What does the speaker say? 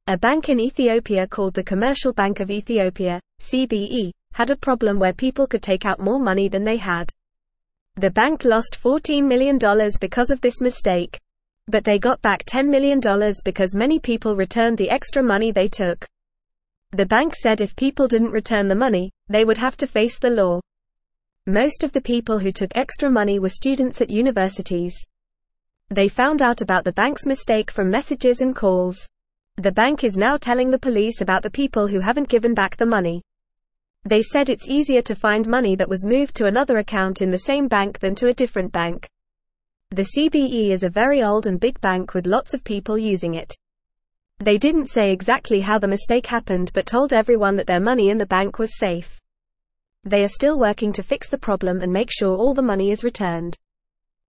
A bank in Ethiopia called the Commercial Bank of Ethiopia, CBE, had a problem where people could take out more money than they had. The bank lost $14 million because of this mistake. But they got back $10 million because many people returned the extra money they took. The bank said if people didn't return the money, they would have to face the law. Most of the people who took extra money were students at universities. They found out about the bank's mistake from messages and calls. The bank is now telling the police about the people who haven't given back the money. They said it's easier to find money that was moved to another account in the same bank than to a different bank. The CBE is a very old and big bank with lots of people using it. They didn't say exactly how the mistake happened but told everyone that their money in the bank was safe. They are still working to fix the problem and make sure all the money is returned.